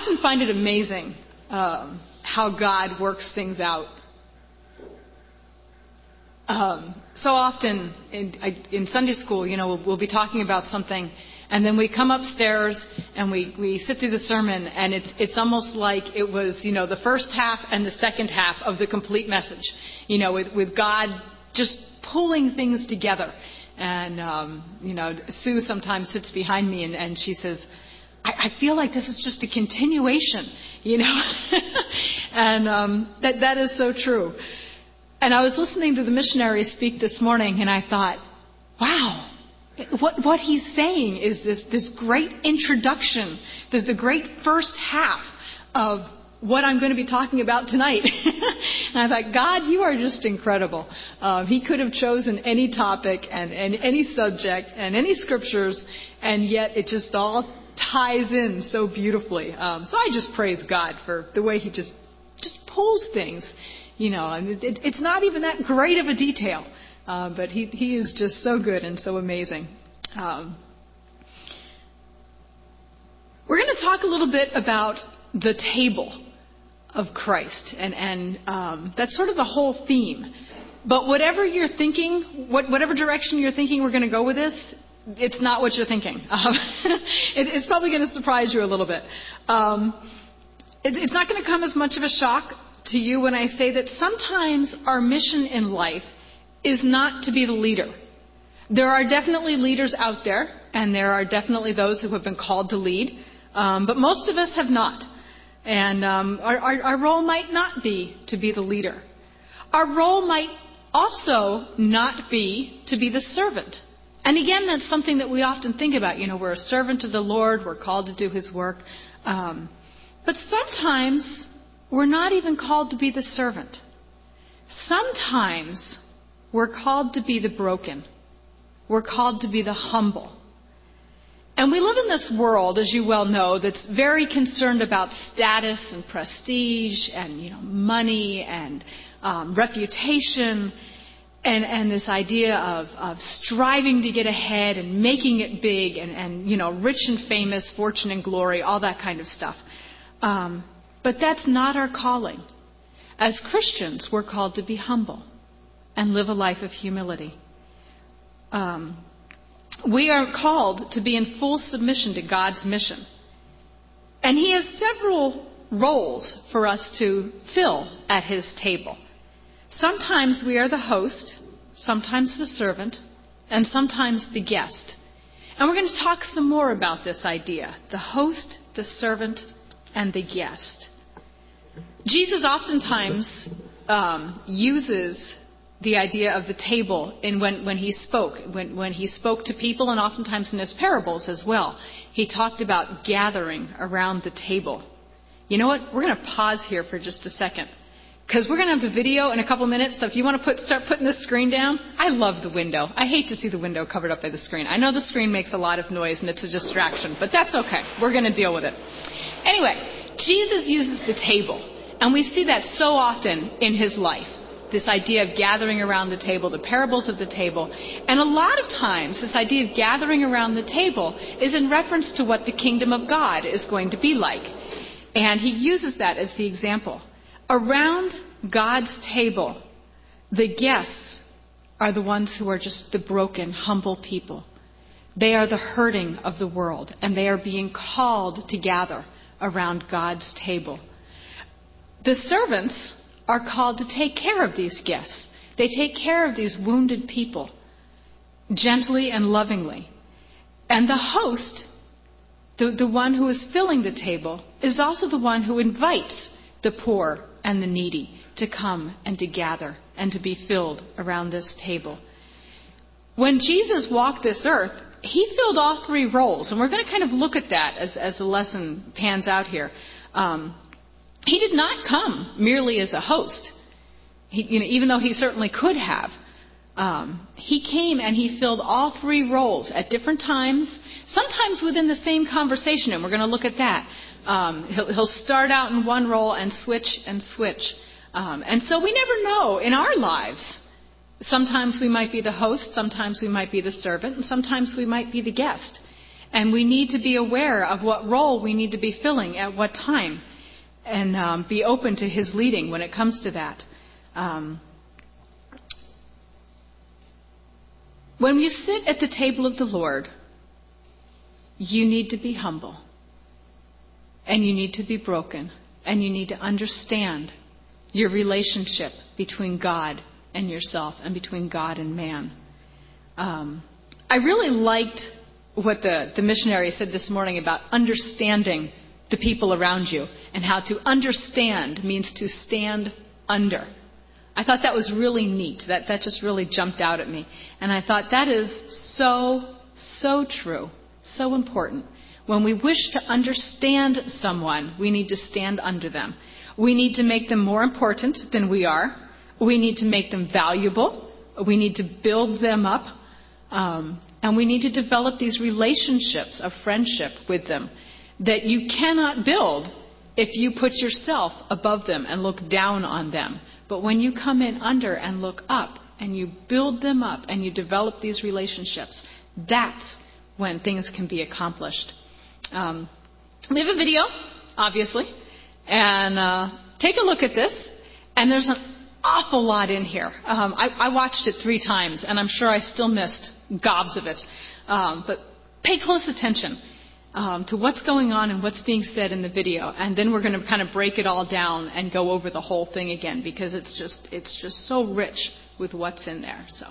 often find it amazing how God works things out. So often in Sunday school, we'll be talking about something, and then we come upstairs and we sit through the sermon, and it's almost like it was, the first half and the second half of the complete message, with God just pulling things together. And, Sue sometimes sits behind me and she says, I feel like this is just a continuation, and that is so true. And I was listening to the missionary speak this morning, and I thought, wow, what he's saying is this great introduction. There's the great first half of what I'm going to be talking about tonight. And I thought, God, you are just incredible. He could have chosen any topic and any subject and any scriptures, and yet it just all ties in so beautifully. So I just praise God for the way he just pulls things. It's not even that great of a detail, but he is just so good and so amazing. We're going to talk a little bit about the table of Christ, and that's sort of the whole theme. But whatever you're thinking, whatever direction you're thinking we're going to go with this, it's not what you're thinking. It's probably going to surprise you a little bit. It's not going to come as much of a shock to you when I say that sometimes our mission in life is not to be the leader. There are definitely leaders out there, and there are definitely those who have been called to lead, but most of us have not. And our role might not be to be the leader. Our role might also not be to be the servant. And again, that's something that we often think about. We're a servant of the Lord. We're called to do his work. But sometimes we're not even called to be the servant. Sometimes we're called to be the broken. We're called to be the humble. And we live in this world, as you well know, that's very concerned about status and prestige and, money and reputation and this idea of striving to get ahead and making it big and rich and famous, fortune and glory, all that kind of stuff. But that's not our calling. As Christians, we're called to be humble and live a life of humility. We are called to be in full submission to God's mission. And he has several roles for us to fill at his table. Sometimes we are the host, sometimes the servant, and sometimes the guest. And we're going to talk some more about this idea, the host, the servant, and the guest. Jesus oftentimes uses the idea of the table when he spoke. When he spoke to people, and oftentimes in his parables as well, he talked about gathering around the table. You know what? We're going to pause here for just a second, because we're going to have the video in a couple minutes. So if you want to start putting the screen down, I love the window. I hate to see the window covered up by the screen. I know the screen makes a lot of noise and it's a distraction, but that's okay. We're going to deal with it. Anyway, Jesus uses the table. And we see that so often in his life, this idea of gathering around the table, the parables of the table. And a lot of times, this idea of gathering around the table is in reference to what the kingdom of God is going to be like. And he uses that as the example. Around God's table, the guests are the ones who are just the broken, humble people. They are the hurting of the world, and they are being called to gather around God's table. The servants are called to take care of these guests. They take care of these wounded people gently and lovingly. And the host, the one who is filling the table, is also the one who invites the poor and the needy to come and to gather and to be filled around this table. When Jesus walked this earth, he filled all three roles. And we're going to kind of look at that as the lesson pans out here. He did not come merely as a host, even though he certainly could have. He came and he filled all three roles at different times, sometimes within the same conversation, and we're going to look at that. He'll start out in one role and switch and switch. And so we never know in our lives. Sometimes we might be the host, sometimes we might be the servant, and sometimes we might be the guest. And we need to be aware of what role we need to be filling at what time, and be open to His leading when it comes to that. When you sit at the table of the Lord, you need to be humble. And you need to be broken. And you need to understand your relationship between God and yourself and between God and man. I really liked what the missionary said this morning about understanding the people around you, and how to understand means to stand under. I thought that was really neat. That just really jumped out at me. And I thought that is so true, so important. When we wish to understand someone, we need to stand under them. We need to make them more important than we are. We need to make them valuable. We need to build them up. And we need to develop these relationships of friendship with them that you cannot build if you put yourself above them and look down on them. But when you come in under and look up and you build them up and you develop these relationships, that's when things can be accomplished. We have a video, obviously, and take a look at this. And there's an awful lot in here. I watched it 3 times, and I'm sure I still missed gobs of it. But pay close attention to what's going on and what's being said in the video. And then we're going to kind of break it all down and go over the whole thing again, because it's just so rich with what's in there. So.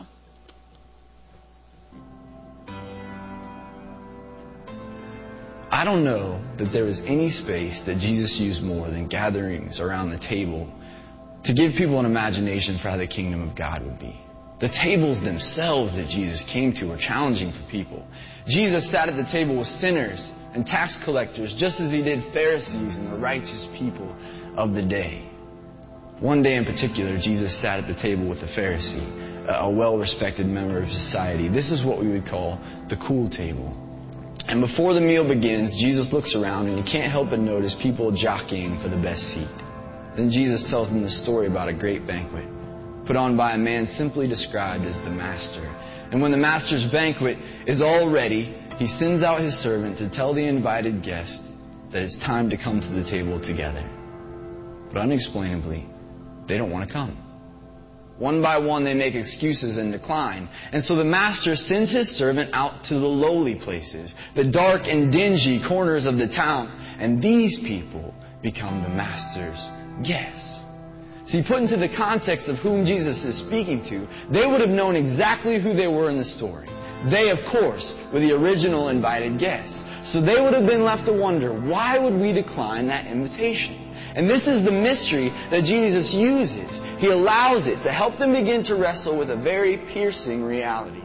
I don't know that there was any space that Jesus used more than gatherings around the table to give people an imagination for how the kingdom of God would be. The tables themselves that Jesus came to were challenging for people. Jesus sat at the table with sinners and tax collectors, just as He did Pharisees and the righteous people of the day. One day in particular, Jesus sat at the table with a Pharisee, a well-respected member of society. This is what we would call the cool table. And before the meal begins, Jesus looks around and He can't help but notice people jockeying for the best seat. Then Jesus tells them the story about a great banquet put on by a man simply described as the master. And when the master's banquet is all ready, he sends out his servant to tell the invited guest that it's time to come to the table together. But unexplainably, they don't want to come. One by one, they make excuses and decline. And so the master sends his servant out to the lowly places, the dark and dingy corners of the town. And these people become the master's guests. See, put into the context of whom Jesus is speaking to, they would have known exactly who they were in the story. They, of course, were the original invited guests. So they would have been left to wonder, why would we decline that invitation? And this is the mystery that Jesus uses. He allows it to help them begin to wrestle with a very piercing reality.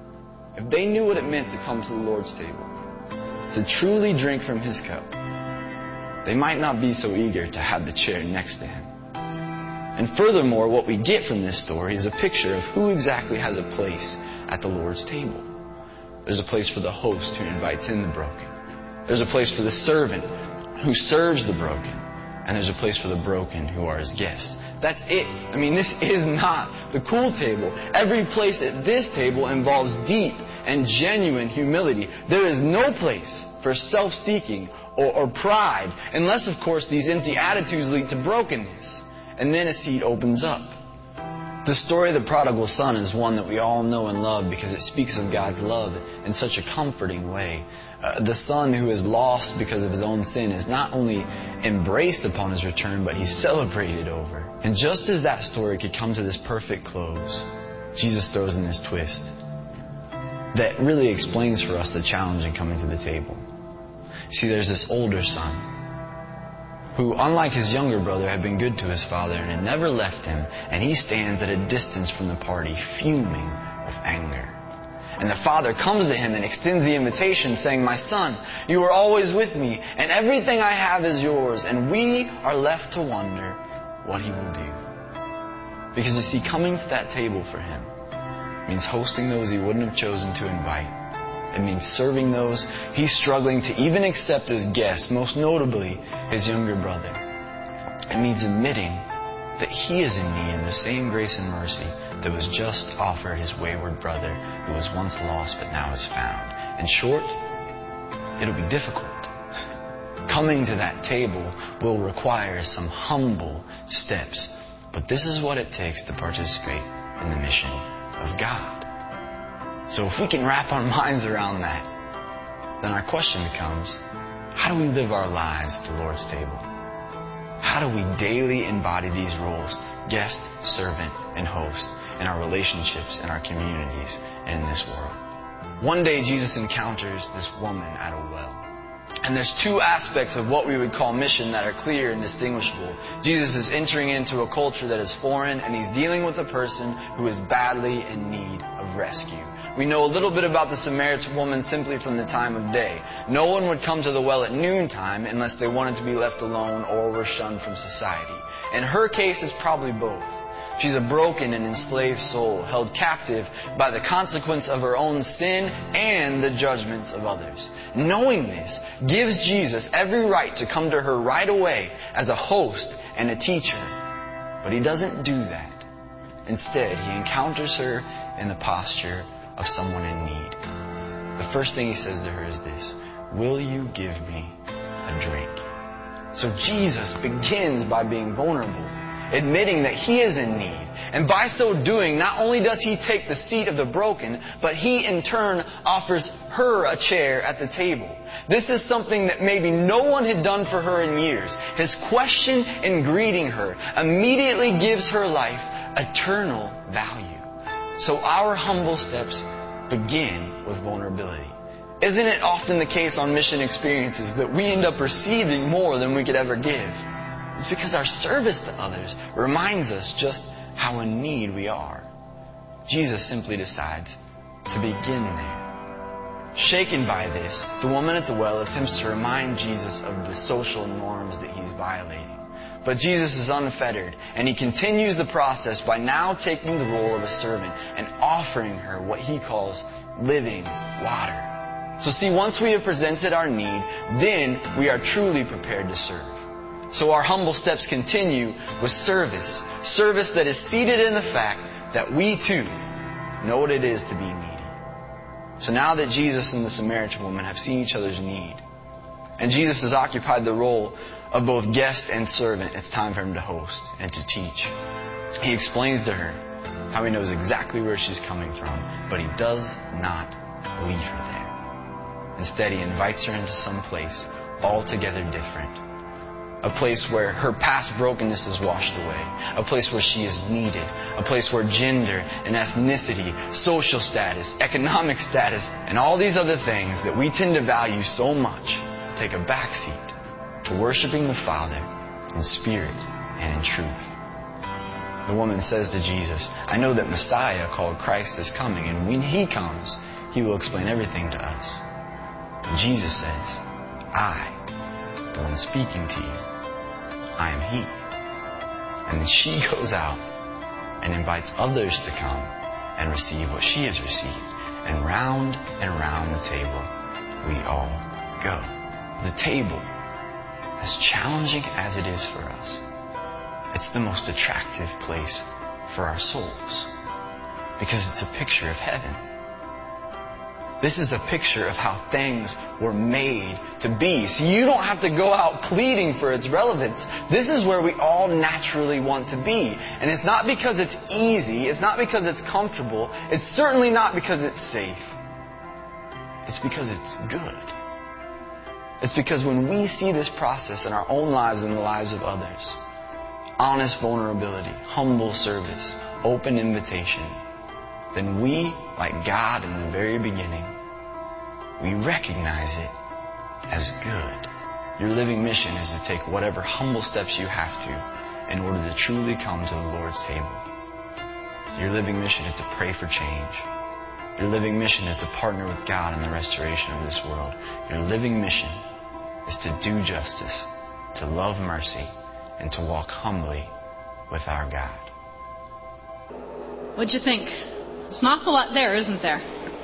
If they knew what it meant to come to the Lord's table, to truly drink from His cup, they might not be so eager to have the chair next to Him. And furthermore, what we get from this story is a picture of who exactly has a place at the Lord's table. There's a place for the host who invites in the broken. There's a place for the servant who serves the broken. And there's a place for the broken who are His guests. That's it. I mean, this is not the cool table. Every place at this table involves deep and genuine humility. There is no place for self-seeking or pride, unless, of course, these empty attitudes lead to brokenness. And then a seat opens up. The story of the prodigal son is one that we all know and love because it speaks of God's love in such a comforting way. The son who is lost because of his own sin is not only embraced upon his return, but he's celebrated over. And just as that story could come to this perfect close, Jesus throws in this twist that really explains for us the challenge in coming to the table. See, there's this older son who, unlike his younger brother, had been good to his father and had never left him, and he stands at a distance from the party, fuming with anger. And the father comes to him and extends the invitation, saying, "My son, you are always with me, and everything I have is yours." And we are left to wonder what he will do. Because you see, coming to that table for him means hosting those he wouldn't have chosen to invite. It means serving those he's struggling to even accept as guests, most notably his younger brother. It means admitting that he is in need of the same grace and mercy that was just offered his wayward brother who was once lost but now is found. In short, it'll be difficult. Coming to that table will require some humble steps. But this is what it takes to participate in the mission of God. So if we can wrap our minds around that, then our question becomes, how do we live our lives at the Lord's table? How do we daily embody these roles, guest, servant, and host, in our relationships, in our communities, and in this world? One day Jesus encounters this woman at a well. And there's two aspects of what we would call mission that are clear and distinguishable. Jesus is entering into a culture that is foreign, and he's dealing with a person who is badly in need of rescue. We know a little bit about the Samaritan woman simply from the time of day. No one would come to the well at noontime unless they wanted to be left alone or were shunned from society. In her case, it's probably both. She's a broken and enslaved soul, held captive by the consequence of her own sin and the judgments of others. Knowing this gives Jesus every right to come to her right away as a host and a teacher. But he doesn't do that. Instead, he encounters her in the posture of someone in need. The first thing he says to her is this: "Will you give me a drink?" So Jesus begins by being vulnerable, admitting that he is in need. And by so doing, not only does he take the seat of the broken, but he in turn offers her a chair at the table. This is something that maybe no one had done for her in years. His question in greeting her immediately gives her life eternal value. So our humble steps begin with vulnerability. Isn't it often the case on mission experiences that we end up receiving more than we could ever give? It's because our service to others reminds us just how in need we are. Jesus simply decides to begin there. Shaken by this, the woman at the well attempts to remind Jesus of the social norms that he's violating. But Jesus is unfettered, and he continues the process by now taking the role of a servant and offering her what he calls living water. So see, once we have presented our need, then we are truly prepared to serve. So our humble steps continue with service. Service that is seated in the fact that we too know what it is to be needy. So now that Jesus and the Samaritan woman have seen each other's need, and Jesus has occupied the role of both guest and servant, it's time for him to host and to teach. He explains to her how he knows exactly where she's coming from, but he does not leave her there. Instead, he invites her into some place altogether different. A place where her past brokenness is washed away. A place where she is needed. A place where gender and ethnicity, social status, economic status, and all these other things that we tend to value so much take a backseat to worshiping the Father in spirit and in truth. The woman says to Jesus, "I know that Messiah, called Christ, is coming, and when he comes, he will explain everything to us." And Jesus says, "I, the one speaking to you, I am he." And then she goes out and invites others to come and receive what she has received. And round the table we all go. The table, as challenging as it is for us, it's the most attractive place for our souls because it's a picture of heaven. This is a picture of how things were made to be. So you don't have to go out pleading for its relevance. This is where we all naturally want to be. And it's not because it's easy. It's not because it's comfortable. It's certainly not because it's safe. It's because it's good. It's because when we see this process in our own lives and the lives of others, honest vulnerability, humble service, open invitation, then we, like God in the very beginning, we recognize it as good. Your living mission is to take whatever humble steps you have to in order to truly come to the Lord's table. Your living mission is to pray for change. Your living mission is to partner with God in the restoration of this world. Your living mission is to do justice, to love mercy, and to walk humbly with our God. What'd you think? There's an awful lot there, isn't there?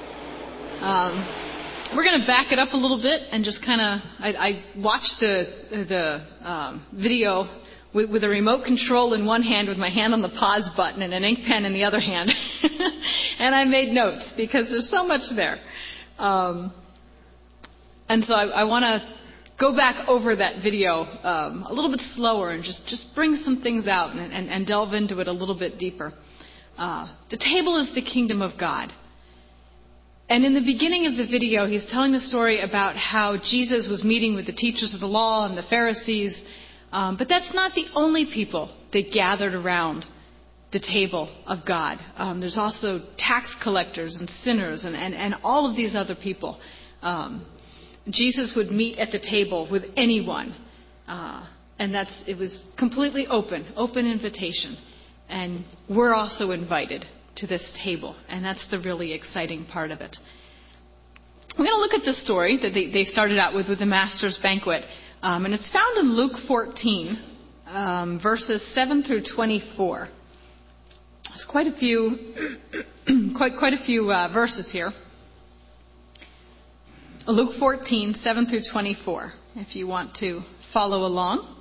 We're going to back it up a little bit and just kind of... I watched the video with a remote control in one hand with my hand on the pause button and an ink pen in the other hand. And I made notes because there's so much there. And so I want to go back over that video a little bit slower and just bring some things out and delve into it a little bit deeper. The table is the kingdom of God. And in the beginning of the video, he's telling the story about how Jesus was meeting with the teachers of the law and the Pharisees. But that's not the only people that gathered around the table of God. There's also tax collectors and sinners and all of these other people. Jesus would meet at the table with anyone. And it was completely open invitation. And we're also invited to this table. And that's the really exciting part of it. We're going to look at the story that they started out with the Master's Banquet. And it's found in Luke 14, verses 7 through 24. There's quite a few, verses here. Luke 14, 7 through 24, if you want to follow along.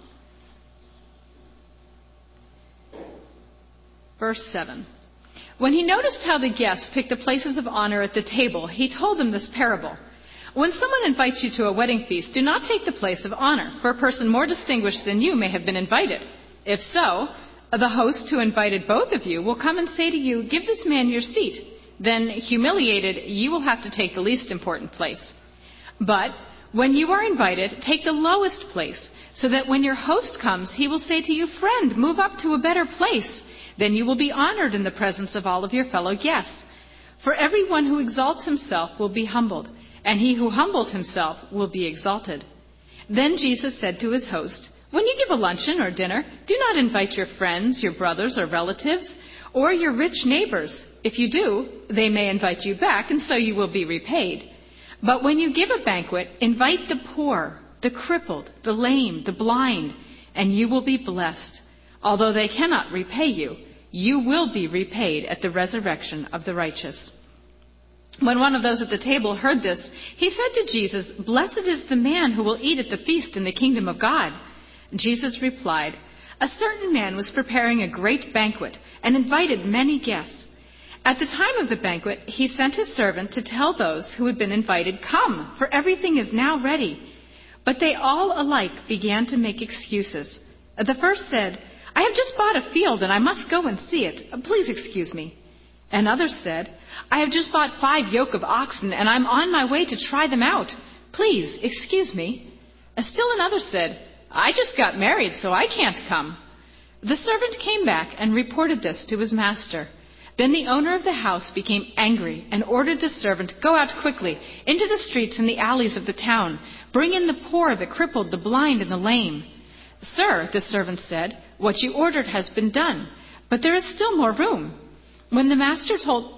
Verse 7. When he noticed how the guests picked the places of honor at the table, he told them this parable. When someone invites you to a wedding feast, do not take the place of honor, for a person more distinguished than you may have been invited. If so, the host who invited both of you will come and say to you, "Give this man your seat." Then, humiliated, you will have to take the least important place. But when you are invited, take the lowest place, so that when your host comes, he will say to you, "Friend, move up to a better place." Then you will be honored in the presence of all of your fellow guests. For everyone who exalts himself will be humbled, and he who humbles himself will be exalted. Then Jesus said to his host, "When you give a luncheon or dinner, do not invite your friends, your brothers or relatives, or your rich neighbors. If you do, they may invite you back, and so you will be repaid. But when you give a banquet, invite the poor, the crippled, the lame, the blind, and you will be blessed. Although they cannot repay you, you will be repaid at the resurrection of the righteous." When one of those at the table heard this, he said to Jesus, "Blessed is the man who will eat at the feast in the kingdom of God." Jesus replied, "A certain man was preparing a great banquet and invited many guests. At the time of the banquet, he sent his servant to tell those who had been invited, 'Come, for everything is now ready.' But they all alike began to make excuses. The first said, 'I have just bought a field and I must go and see it. Please excuse me.' And others said, 'I have just bought 5 yoke of oxen and I'm on my way to try them out. Please excuse me.' Still another said, 'I just got married, so I can't come.' The servant came back and reported this to his master. Then the owner of the house became angry and ordered the servant, 'Go out quickly into the streets and the alleys of the town. Bring in the poor, the crippled, the blind, and the lame.' 'Sir,' the servant said, 'what you ordered has been done, but there is still more room.' Then the master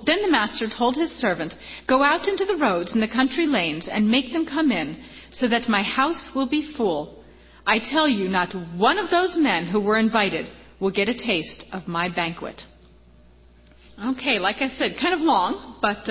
told his servant, 'Go out into the roads and the country lanes and make them come in, so that my house will be full. I tell you, not one of those men who were invited will get a taste of my banquet.'" Okay, like I said, kind of long, but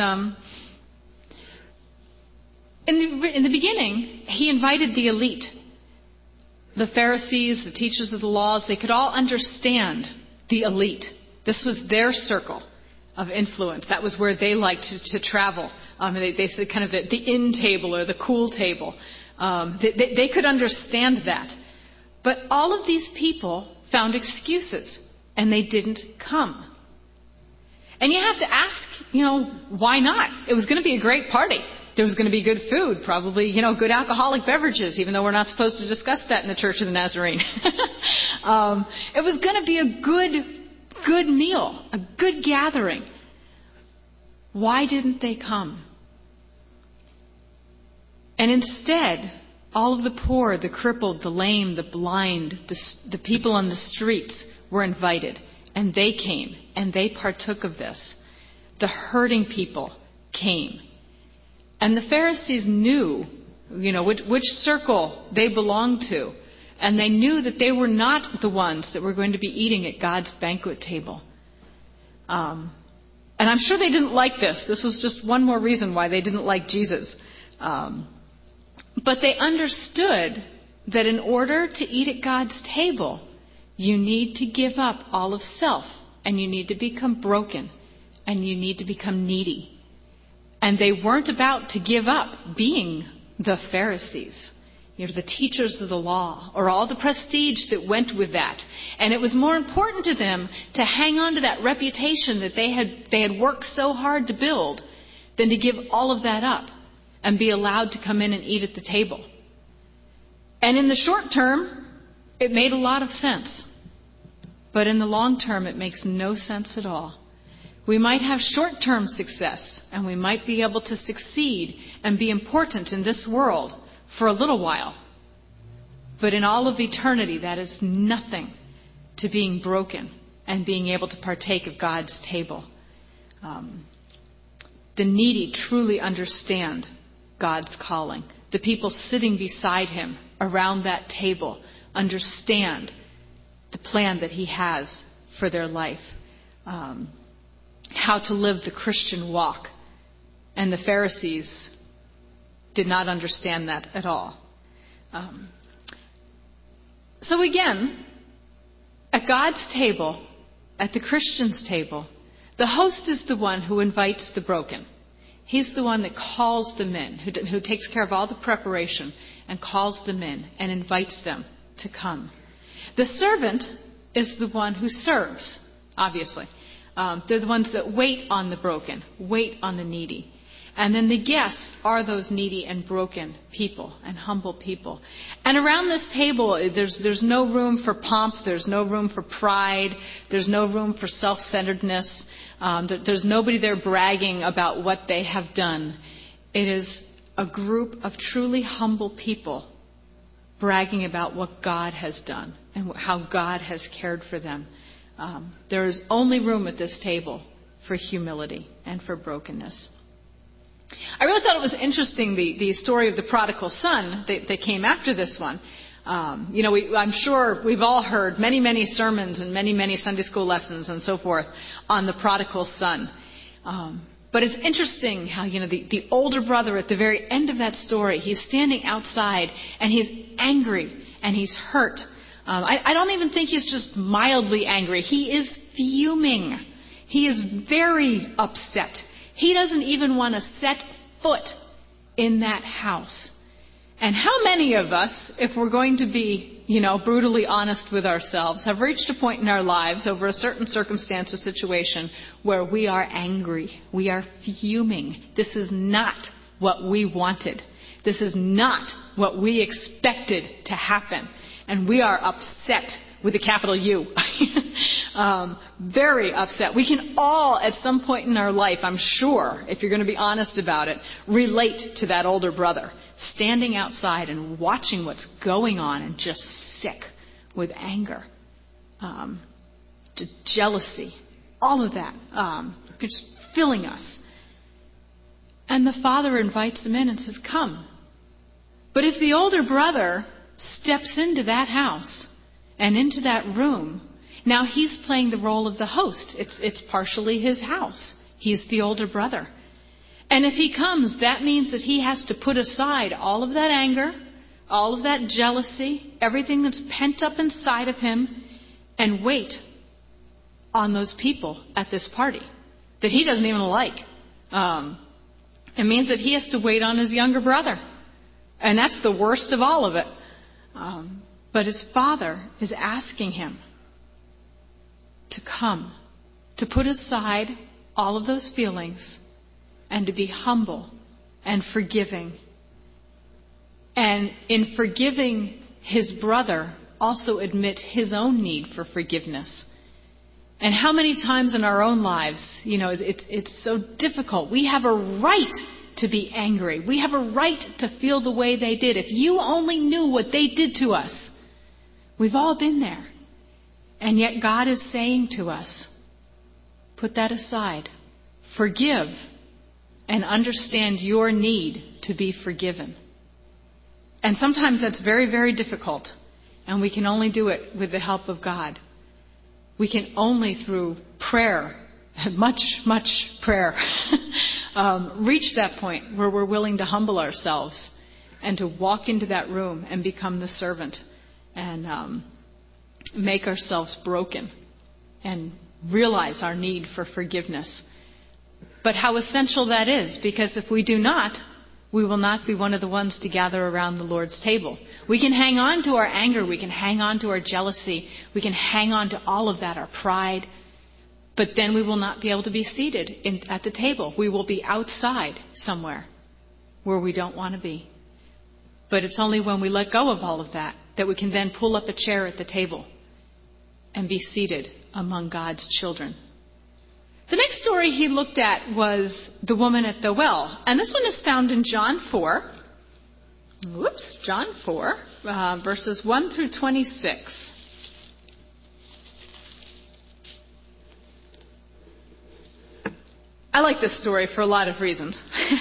in the beginning, he invited the elite. The Pharisees, the teachers of the laws, they could all understand the elite. This was their circle of influence. That was where they liked to travel. They said kind of the in table or the cool table. They could understand that. But all of these people found excuses, and they didn't come. And you have to ask, why not? It was going to be a great party. There was going to be good food, probably, good alcoholic beverages, even though we're not supposed to discuss that in the Church of the Nazarene. It was going to be a good meal, a good gathering. Why didn't they come? And instead, all of the poor, the crippled, the lame, the blind, the people on the streets were invited. And they came, and they partook of this. The hurting people came. And the Pharisees knew, which circle they belonged to. And they knew that they were not the ones that were going to be eating at God's banquet table. And I'm sure they didn't like this. This was just one more reason why they didn't like Jesus. But they understood that in order to eat at God's table, you need to give up all of self, and you need to become broken, and you need to become needy. And they weren't about to give up being the Pharisees, the teachers of the law, or all the prestige that went with that. And it was more important to them to hang on to that reputation that they had worked so hard to build than to give all of that up and be allowed to come in and eat at the table. And in the short term, it made a lot of sense. But in the long term, it makes no sense at all. We might have short-term success, and we might be able to succeed and be important in this world for a little while. But in all of eternity, that is nothing to being broken and being able to partake of God's table. The needy truly understand God's calling. The people sitting beside him around that table understand the plan that he has for their life. How to live the Christian walk. And the Pharisees did not understand that at all. So again, at God's table, at the Christian's table, the host is the one who invites the broken. He's the one that calls them in, who takes care of all the preparation and calls them in and invites them to come. The servant is the one who serves, obviously. They're the ones that wait on the broken, wait on the needy. And then the guests are those needy and broken people and humble people. And around this table, there's no room for pomp. There's no room for pride. There's no room for self-centeredness. There's nobody there bragging about what they have done. It is a group of truly humble people bragging about what God has done and how God has cared for them. There is only room at this table for humility and for brokenness. I really thought it was interesting, the story of the prodigal son that came after this one. I'm sure we've all heard many, many sermons and many, many Sunday school lessons and so forth on the prodigal son. But it's interesting how, the older brother at the very end of that story, he's standing outside and he's angry and he's hurt. I don't even think he's just mildly angry. He is fuming. He is very upset. He doesn't even want to set foot in that house. And how many of us, if we're going to be, brutally honest with ourselves, have reached a point in our lives over a certain circumstance or situation where we are angry, we are fuming. This is not what we wanted. This is not what we expected to happen. And we are upset with a capital U. Very upset. We can all, at some point in our life, I'm sure, if you're going to be honest about it, relate to that older brother standing outside and watching what's going on and just sick with anger, jealousy, all of that, just filling us. And the father invites him in and says, "Come." But if the older brother steps into that house and into that room, now he's playing the role of the host. It's partially his house. He's the older brother. And if he comes, that means that he has to put aside all of that anger, all of that jealousy, everything that's pent up inside of him, and wait on those people at this party that he doesn't even like. It means that he has to wait on his younger brother. And that's the worst of all of it. But his father is asking him to come, to put aside all of those feelings, and to be humble and forgiving. And in forgiving his brother, also admit his own need for forgiveness. And how many times in our own lives, it's so difficult. We have a right to be angry. We have a right to feel the way they did. If you only knew what they did to us. We've all been there. And yet God is saying to us, put that aside. Forgive and understand your need to be forgiven. And sometimes that's very, very difficult. And we can only do it with the help of God. We can only through prayer, much, much prayer, reach that point where we're willing to humble ourselves and to walk into that room and become the servant and make ourselves broken and realize our need for forgiveness. But how essential that is, because if we do not, we will not be one of the ones to gather around the Lord's table. We can hang on to our anger. We can hang on to our jealousy. We can hang on to all of that, our pride. But then we will not be able to be seated at the table. We will be outside somewhere where we don't want to be. But it's only when we let go of all of that that we can then pull up a chair at the table and be seated among God's children. The next story he looked at was the woman at the well. And this one is found in John 4. John 4, verses 1 through 26. I like this story for a lot of reasons.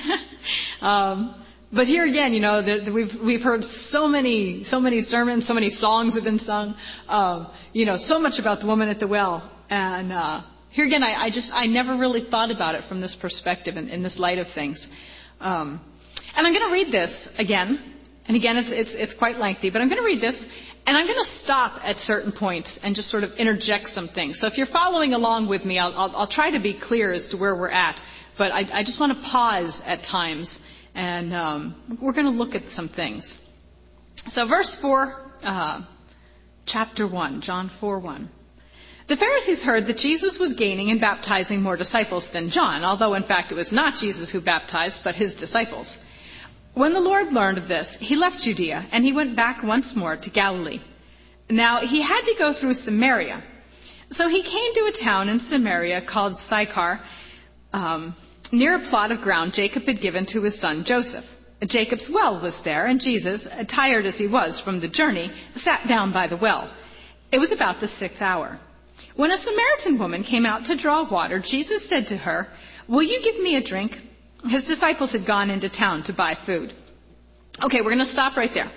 But here again, we've heard so many sermons, so many songs have been sung, so much about the woman at the well. And here again, I never really thought about it from this perspective in this light of things. And I'm going to read this again. And again, it's quite lengthy, but I'm going to read this, and I'm going to stop at certain points and just sort of interject some things. So if you're following along with me, I'll try to be clear as to where we're at. But I just want to pause at times, and we're going to look at some things. So verse 4, chapter 1, John 4:1. The Pharisees heard that Jesus was gaining and baptizing more disciples than John, although in fact it was not Jesus who baptized, but his disciples. When the Lord learned of this, he left Judea, and he went back once more to Galilee. Now he had to go through Samaria. So he came to a town in Samaria called Sychar, near a plot of ground Jacob had given to his son Joseph. Jacob's well was there, and Jesus, tired as he was from the journey, sat down by the well. It was about the 6th hour. When a Samaritan woman came out to draw water, Jesus said to her, "Will you give me a drink?" His disciples had gone into town to buy food. Okay, we're going to stop right there.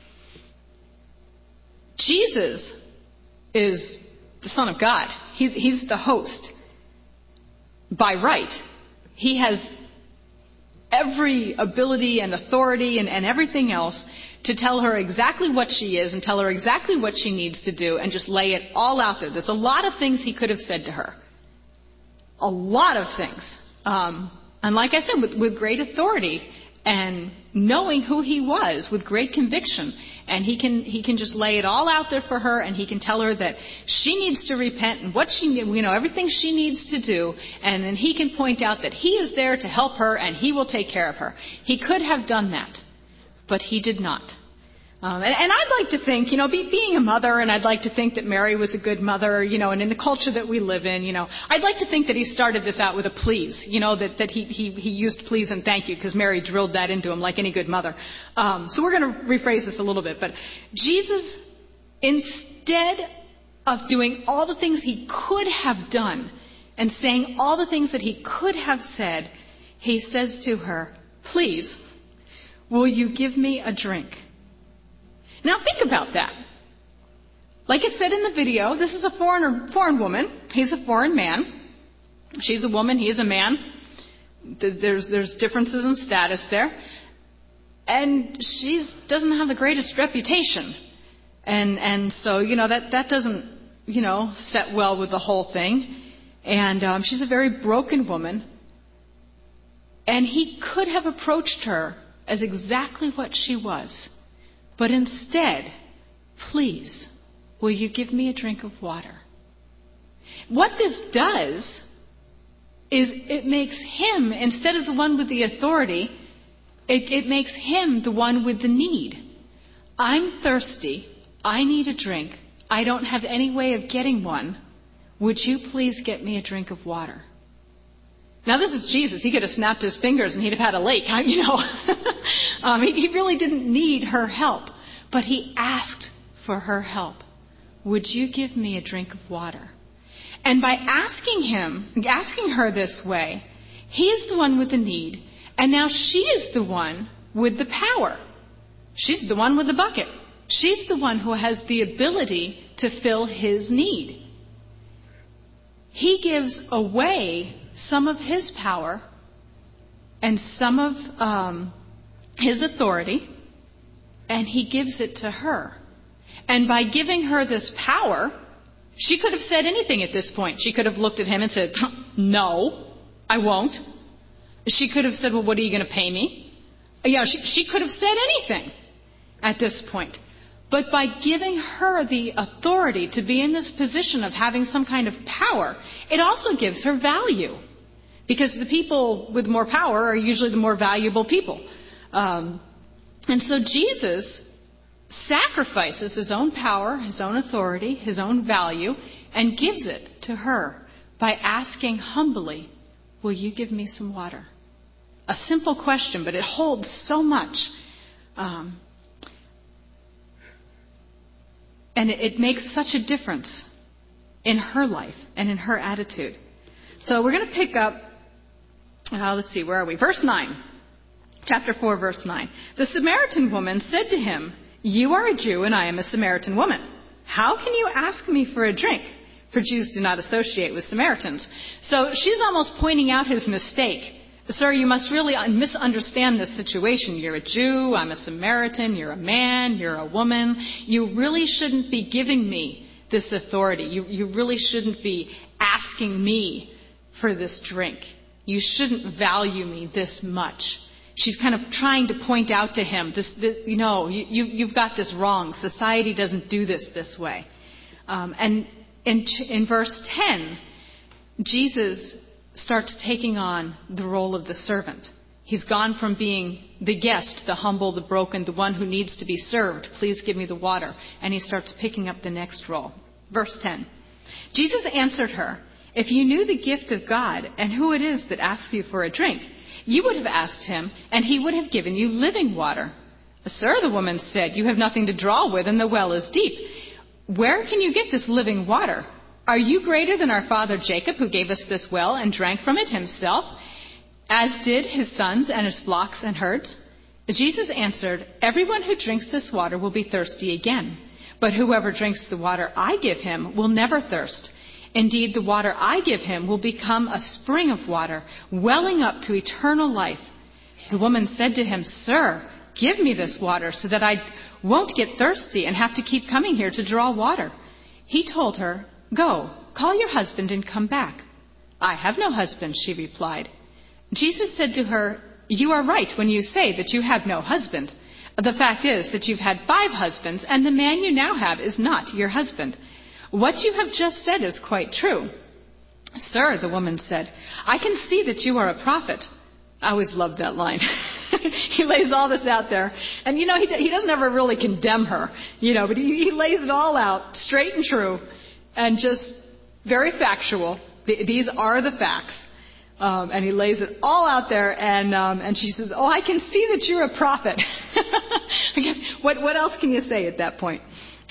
Jesus is the Son of God. He's the host. By right. He has every ability and authority and everything else to tell her exactly what she is and tell her exactly what she needs to do and just lay it all out there. There's a lot of things he could have said to her. A lot of things. And like I said, with great authority and knowing who he was with great conviction. And he can just lay it all out there for her, and he can tell her that she needs to repent and what everything she needs to do. And then he can point out that he is there to help her and he will take care of her. He could have done that, but he did not. And I'd like to think, being a mother, and I'd like to think that Mary was a good mother, and in the culture that we live in, I'd like to think that he started this out with a please, that he used please and thank you, because Mary drilled that into him like any good mother. So we're going to rephrase this a little bit, but Jesus, instead of doing all the things he could have done and saying all the things that he could have said, he says to her, "Please, will you give me a drink?" Now think about that. Like it said in the video, this is a foreign woman. He's a foreign man. She's a woman. He's a man. There's differences in status there. And she doesn't have the greatest reputation. And so, that doesn't, set well with the whole thing. And she's a very broken woman. And he could have approached her as exactly what she was. But instead, "Please, will you give me a drink of water?" What this does is it makes him, instead of the one with the authority, it makes him the one with the need. I'm thirsty. I need a drink. I don't have any way of getting one. Would you please get me a drink of water? Now, this is Jesus. He could have snapped his fingers and he'd have had a lake, He really didn't need her help, but he asked for her help. "Would you give me a drink of water?" And by asking her this way, he is the one with the need, and now she is the one with the power. She's the one with the bucket. She's the one who has the ability to fill his need. He gives away some of his power and some of his authority, and he gives it to her. And by giving her this power, she could have said anything at this point. She could have looked at him and said, "No, I won't." She could have said, "Well, what are you going to pay me?" She could have said anything at this point. But by giving her the authority to be in this position of having some kind of power, it also gives her value. Because the people with more power are usually the more valuable people. And so Jesus sacrifices his own power, his own authority, his own value, and gives it to her by asking humbly, will you give me some water? A simple question, but it holds so much. And it makes such a difference in her life and in her attitude. So we're going to pick up, let's see, where are we? Verse 9. Chapter 4, verse 9. The Samaritan woman said to him, you are a Jew and I am a Samaritan woman. How can you ask me for a drink? For Jews do not associate with Samaritans. So she's almost pointing out his mistake. Sir, you must really misunderstand this situation. You're a Jew, I'm a Samaritan, you're a man, you're a woman. You really shouldn't be giving me this authority. You really shouldn't be asking me for this drink. You shouldn't value me this much. She's kind of trying to point out to him, you've got this wrong. Society doesn't do this way. And in verse 10, Jesus starts taking on the role of the servant. He's gone from being the guest, the humble, the broken, the one who needs to be served. Please give me the water. And he starts picking up the next role. Verse 10. Jesus answered her, if you knew the gift of God and who it is that asks you for a drink, you would have asked him, and he would have given you living water. Sir, the woman said, you have nothing to draw with, and the well is deep. Where can you get this living water? Are you greater than our father Jacob, who gave us this well and drank from it himself, as did his sons and his flocks and herds? Jesus answered, everyone who drinks this water will be thirsty again. But whoever drinks the water I give him will never thirst. Indeed, the water I give him will become a spring of water, welling up to eternal life. The woman said to him, Sir, give me this water so that I won't get thirsty and have to keep coming here to draw water. He told her, Go, call your husband and come back. I have no husband, she replied. Jesus said to her, You are right when you say that you have no husband. The fact is that you've had 5 husbands, and the man you now have is not your husband. What you have just said is quite true. Sir, the woman said, I can see that you are a prophet. I always loved that line. He lays all this out there. And, he doesn't ever really condemn her, but he lays it all out straight and true and just very factual. These are the facts. And he lays it all out there, and she says, I can see that you're a prophet. I guess, what else can you say at that point?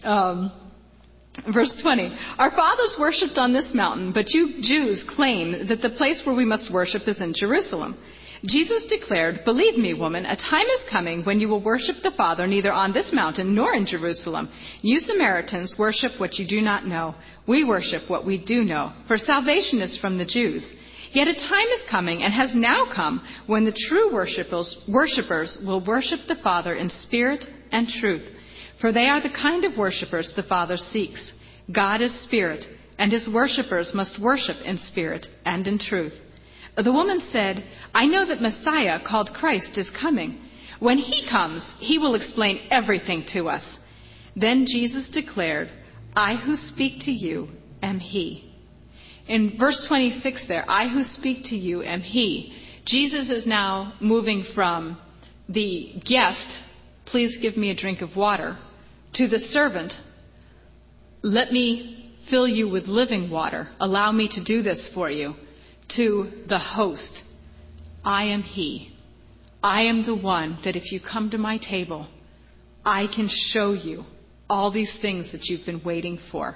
Verse 20, our fathers worshipped on this mountain, but you Jews claim that the place where we must worship is in Jerusalem. Jesus declared, Believe me, woman, a time is coming when you will worship the Father neither on this mountain nor in Jerusalem. You Samaritans worship what you do not know. We worship what we do know, for salvation is from the Jews. Yet a time is coming, and has now come, when the true worshippers will worship the Father in spirit and truth. For they are the kind of worshippers the Father seeks. God is spirit, and his worshippers must worship in spirit and in truth. The woman said, I know that Messiah, called Christ, is coming. When he comes, he will explain everything to us. Then Jesus declared, I who speak to you am he. In verse 26 there, I who speak to you am he. Jesus is now moving from the guest, please give me a drink of water, to the servant, let me fill you with living water, allow me to do this for you, to the host, I am he. I am the one that if you come to my table, I can show you all these things that you've been waiting for.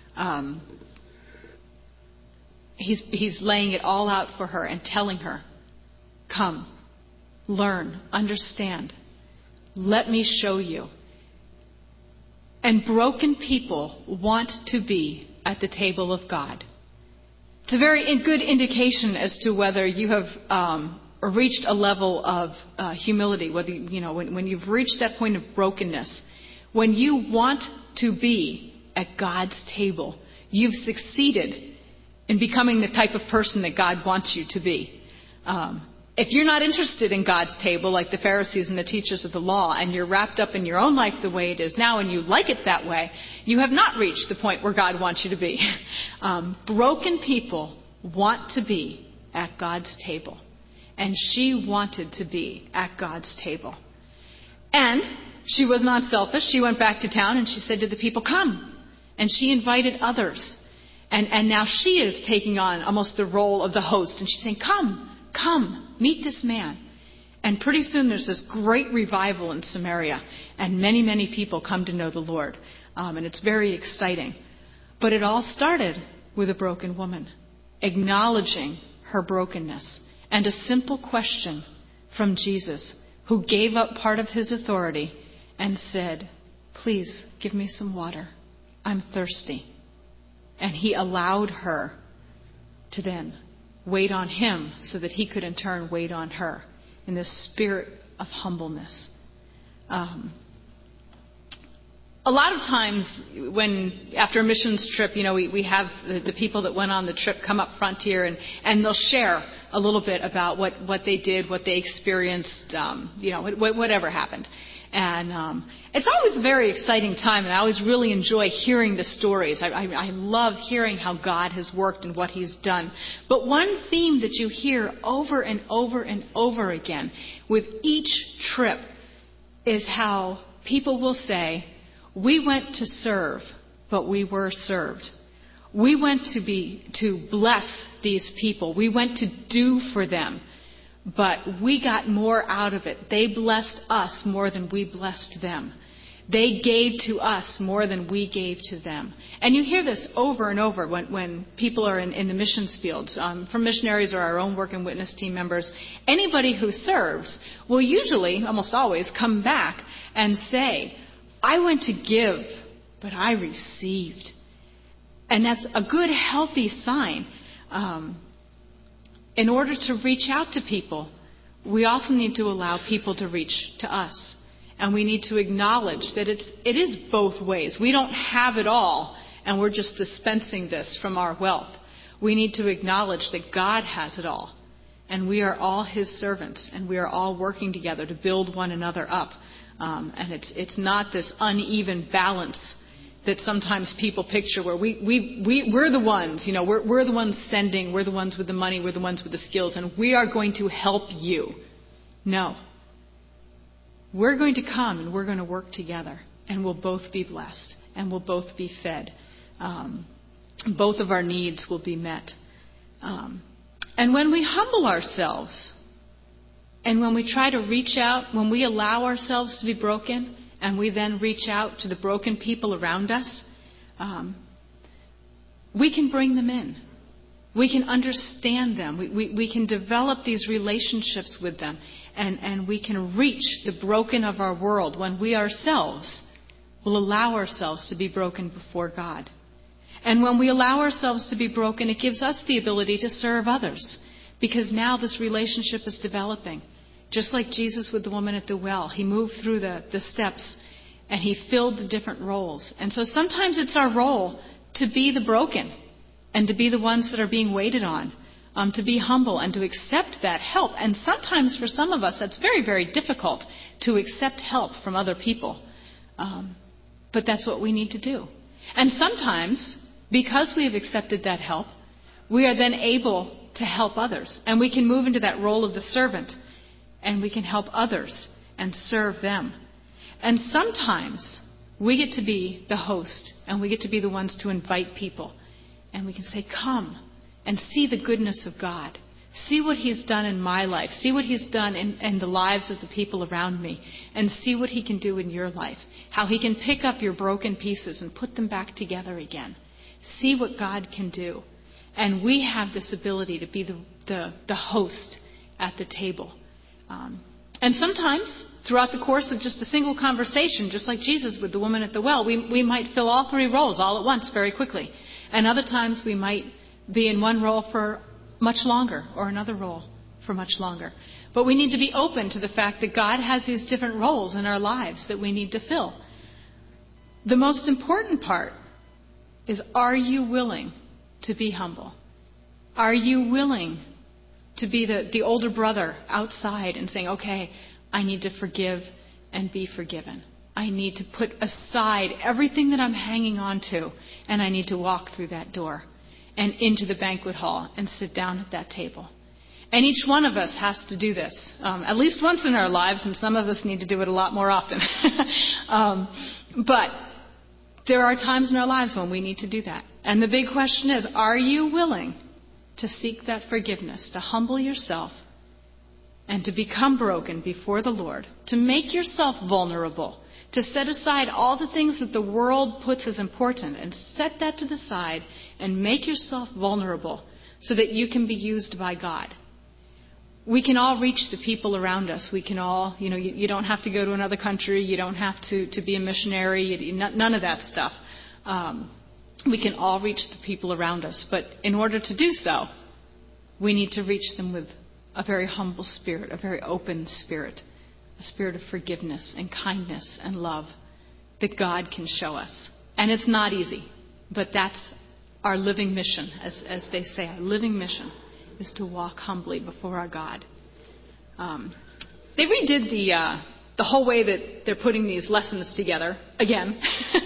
He's laying it all out for her and telling her, come, learn, understand. Let me show you. And broken people want to be at the table of God. It's a very good indication as to whether you have reached a level of humility, whether when you've reached that point of brokenness, when you want to be at God's table, you've succeeded in becoming the type of person that God wants you to be. If you're not interested in God's table like the Pharisees and the teachers of the law, and you're wrapped up in your own life the way it is now and you like it that way, you have not reached the point where God wants you to be. Broken people want to be at God's table. And she wanted to be at God's table. And she was not selfish. She went back to town and she said to the people, "Come." And she invited others. And now she is taking on almost the role of the host. And she's saying, come, meet this man. And pretty soon there's this great revival in Samaria. And many, many people come to know the Lord. And it's very exciting. But it all started with a broken woman, acknowledging her brokenness. And a simple question from Jesus, who gave up part of his authority and said, "Please give me some water. I'm thirsty." And he allowed her to then wait on him so that he could in turn wait on her in this spirit of humbleness. A lot of times when, after a missions trip, we have the people that went on the trip come up front here and they'll share a little bit about what they did, what they experienced, whatever happened. And it's always a very exciting time, and I always really enjoy hearing the stories. I love hearing how God has worked and what he's done. But one theme that you hear over and over and over again with each trip is how people will say, "We went to serve, but we were served. We went to bless these people. We went to do for them. But we got more out of it. They blessed us more than we blessed them. They gave to us more than we gave to them." And you hear this over and over when people are in the missions fields, from missionaries or our own work and witness team members. Anybody who serves will usually, almost always, come back and say, "I went to give, but I received." And that's a good, healthy sign. In order to reach out to people, we also need to allow people to reach to us. And we need to acknowledge that it is both ways. We don't have it all, and we're just dispensing this from our wealth. We need to acknowledge that God has it all. And we are all his servants, and we are all working together to build one another up. And it's not this uneven balance that sometimes people picture where we're the ones, we're the ones sending, we're the ones with the money, we're the ones with the skills, and we are going to help you. No. We're going to come and we're going to work together, and we'll both be blessed, and we'll both be fed. Both of our needs will be met. And when we humble ourselves, and when we try to reach out, when we allow ourselves to be broken, and we then reach out to the broken people around us, we can bring them in. We can understand them. We can develop these relationships with them. And we can reach the broken of our world when we ourselves will allow ourselves to be broken before God. And when we allow ourselves to be broken, it gives us the ability to serve others. Because now this relationship is developing. Just like Jesus with the woman at the well, he moved through the steps and he filled the different roles. And so sometimes it's our role to be the broken and to be the ones that are being waited on, to be humble and to accept that help. And sometimes for some of us, that's very, very difficult to accept help from other people. But that's what we need to do. And sometimes, because we have accepted that help, we are then able to help others. And we can move into that role of the servant. And we can help others and serve them. And sometimes we get to be the host, and we get to be the ones to invite people. And we can say, "Come and see the goodness of God. See what he's done in my life. See what he's done in the lives of the people around me. And see what he can do in your life. How he can pick up your broken pieces and put them back together again. See what God can do." And we have this ability to be the host at the table. And sometimes, throughout the course of just a single conversation, just like Jesus with the woman at the well, we might fill all three roles all at once very quickly. And other times we might be in one role for much longer or another role for much longer. But we need to be open to the fact that God has these different roles in our lives that we need to fill. The most important part is, are you willing to be humble? Are you willing to be the older brother outside and saying, okay, I need to forgive and be forgiven. I need to put aside everything that I'm hanging on to, and I need to walk through that door and into the banquet hall and sit down at that table. And each one of us has to do this at least once in our lives, and some of us need to do it a lot more often. But there are times in our lives when we need to do that. And the big question is, are you willing to seek that forgiveness, to humble yourself, and to become broken before the Lord, to make yourself vulnerable, to set aside all the things that the world puts as important and set that to the side and make yourself vulnerable so that you can be used by God? We can all reach the people around us. We can all, you don't have to go to another country. You don't have to be a missionary. None of that stuff. We can all reach the people around us. But in order to do so, we need to reach them with a very humble spirit, a very open spirit, a spirit of forgiveness and kindness and love that God can show us. And it's not easy, but that's our living mission, as they say, our living mission is to walk humbly before our God. They redid the whole way that they're putting these lessons together again.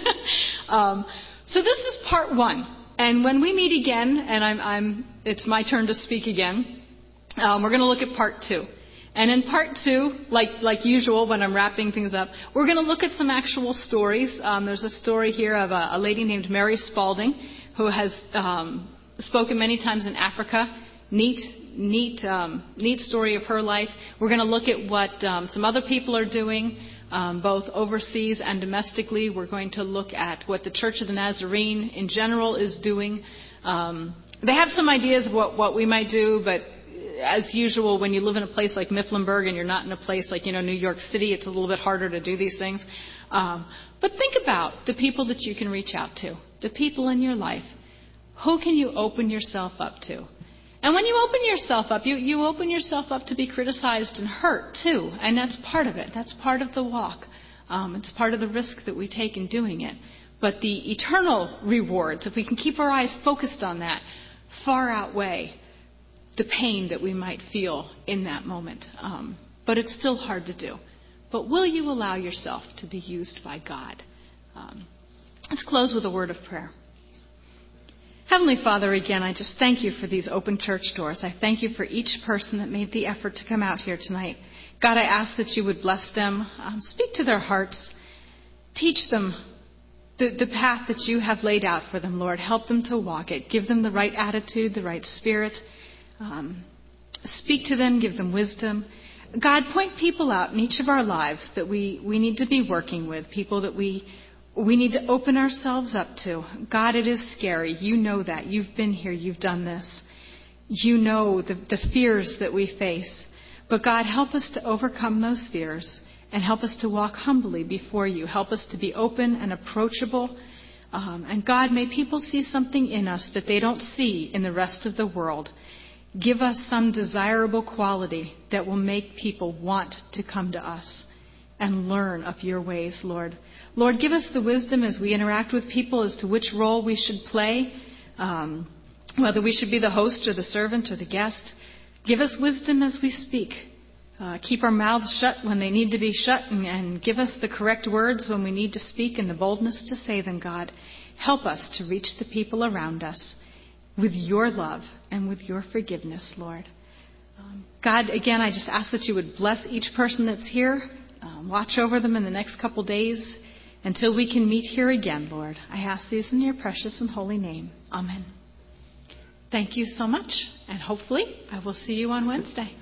So this is part 1. And when we meet again, and it's my turn to speak again, we're going to look at part 2. And in part 2, like usual when I'm wrapping things up, we're going to look at some actual stories. There's a story here of a lady named Mary Spalding who has spoken many times in Africa. Neat story of her life. We're going to look at what some other people are doing, both overseas and domestically. We're going to look at what the Church of the Nazarene in general is doing. They have some ideas of what we might do, but as usual, when you live in a place like Mifflinburg and you're not in a place like New York City, it's a little bit harder to do these things. But think about the people that you can reach out to, the people in your life. Who can you open yourself up to? And when you open yourself up, you open yourself up to be criticized and hurt, too. And that's part of it. That's part of the walk. It's part of the risk that we take in doing it. But the eternal rewards, if we can keep our eyes focused on that, far outweigh the pain that we might feel in that moment. But it's still hard to do. But will you allow yourself to be used by God? Let's close with a word of prayer. Heavenly Father, again, I just thank you for these open church doors. I thank you for each person that made the effort to come out here tonight. God, I ask that you would bless them, speak to their hearts, teach them the path that you have laid out for them, Lord. Help them to walk it. Give them the right attitude, the right spirit. Speak to them, give them wisdom. God, point people out in each of our lives that we need to be working with, people that we need to open ourselves up to. God, it is scary. You know that. You've been here. You've done this. You know the fears that we face. But God, help us to overcome those fears and help us to walk humbly before you. Help us to be open and approachable. And God, may people see something in us that they don't see in the rest of the world. Give us some desirable quality that will make people want to come to us and learn of your ways, Lord. Lord, give us the wisdom as we interact with people as to which role we should play, whether we should be the host or the servant or the guest. Give us wisdom as we speak. Keep our mouths shut when they need to be shut, and give us the correct words when we need to speak and the boldness to say them, God. Help us to reach the people around us with your love and with your forgiveness, Lord. God, again, I just ask that you would bless each person that's here. Watch over them in the next couple days until we can meet here again, Lord. I ask these in your precious and holy name. Amen. Thank you so much, and hopefully I will see you on Wednesday.